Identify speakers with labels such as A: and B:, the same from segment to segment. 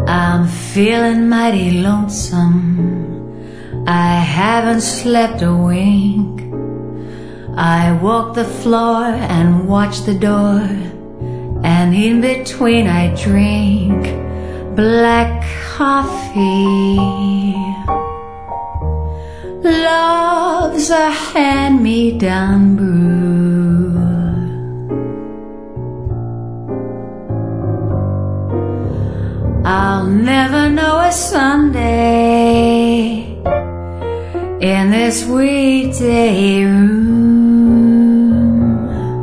A: I'm feeling mighty lonesome. I haven't slept a wink. I walk the floor and watch the door, and in between I drink black coffee. Love's a hand-me-down brew. I'll never know a Sunday in this weekday room.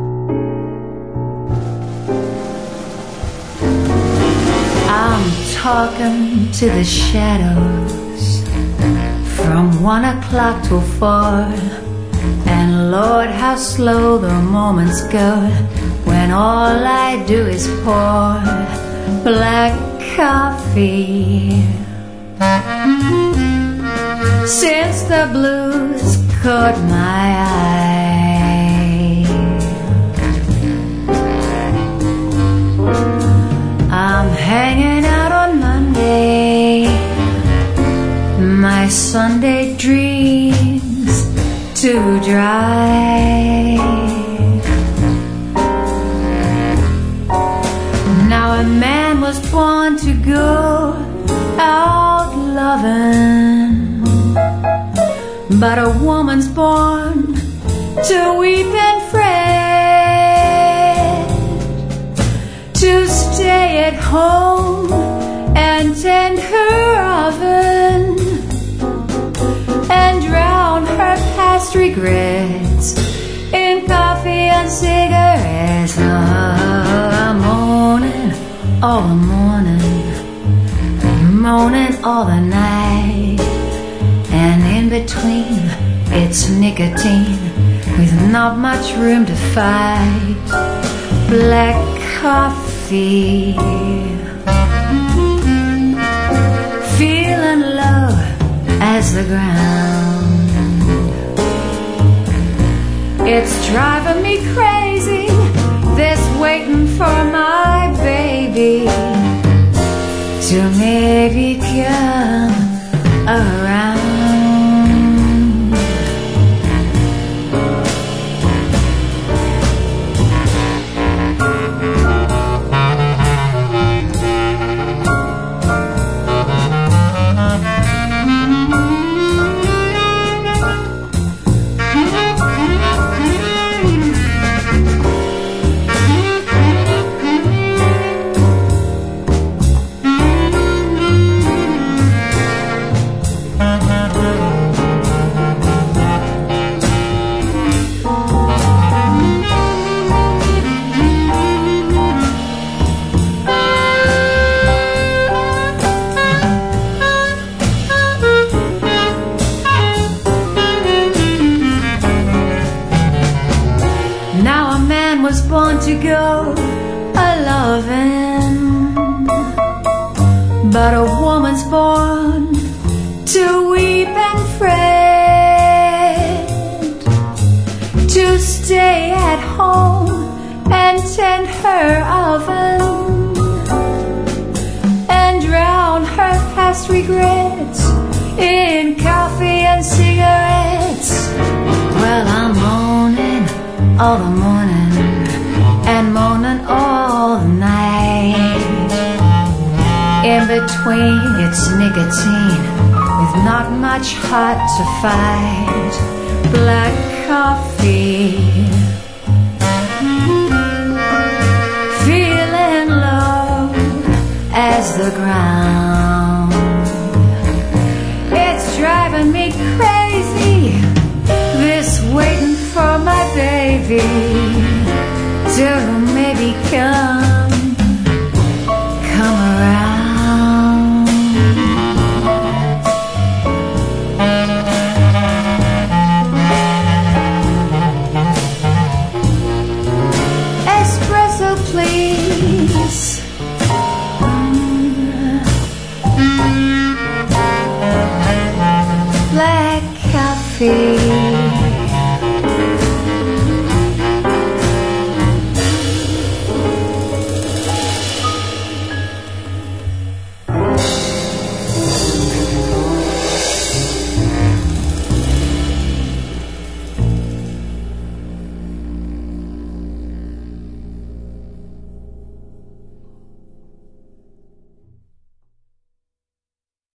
A: I'm talking to the shadows from 1 o'clock till 4, and Lord, how slow the moments go when all I do is pour black coffee. Since the blues caught my eye, I'm hanging out on Monday, my Sunday dreams too dry. Now a man was born to go out loving, but a woman's born to weep and fret, to stay at home and tend her oven, and drown her past regrets in coffee and cigarettes. I'm moaning all the morning, moaning all the night, and in between it's nicotine with not much room to fight. Black coffee, feeling low as the ground. It's driving me crazy, this waiting for my baby to maybe come around. Was born to go a-loving, but a woman's born to weep and fret, to stay at home and tend her oven, and drown her past regrets in coffee and cigarettes. Well, I'm moaning all the morning and moaning all night. In between it's nicotine with not much heart to fight. Black coffee, feeling low as the ground.